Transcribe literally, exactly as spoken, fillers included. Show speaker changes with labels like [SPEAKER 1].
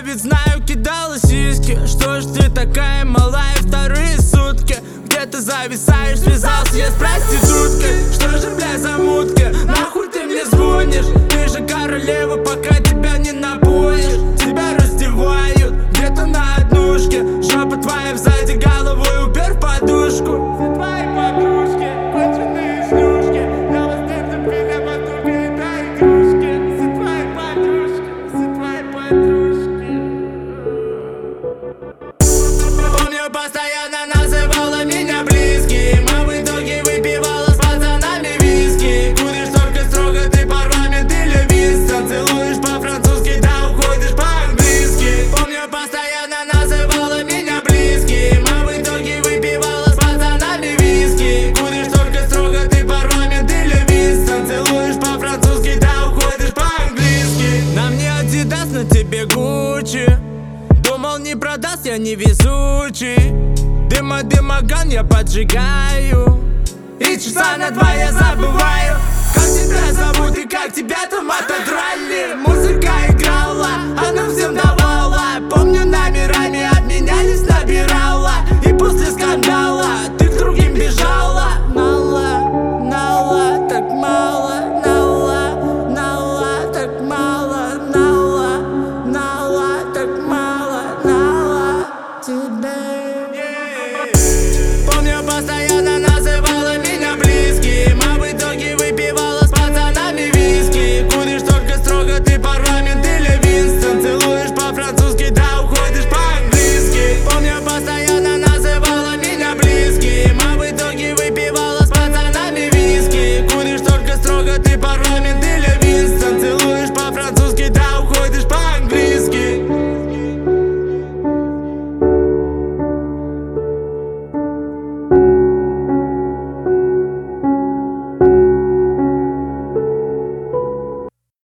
[SPEAKER 1] ведь знаю, кидала сиськи. Что ж ты такая малая вторые сутки? Где ты зависаешь, связался я с проституткой. Что же, бля, за мутки? Нахуй ты мне звонишь? Ты же королева, пока тебя не напоишь. Тебя раздевают где-то на однушке. Жопа твоя сзади, головой упер в подушку. Все твои подружки, конченые шлюшки. Я вас не запили, потом передай игрушки. Все твои подружки, все твои подружки. Помню, постоянно называла меня близким, а в итоге выпивала с пацанами виски. Куришь только строго, ты парламент или Винстон. Целуешь по-французски, да уходишь по-английски. Помню, постоянно называла меня близким, а в итоге выпивала с пацанами виски. Куришь только строго, ты парламент или Винстон. Целуешь по-французски, да уходишь по-английски. На мне Adidas, на тебе Gucci. Думал, не продаст, я невезучий. Дыма, дымоган я поджигаю, и часа на два я забываю, как тебя зовут и как тебя там отодрали. Музыка играла, она всем давала. Помню, номерами обменялись, набирали.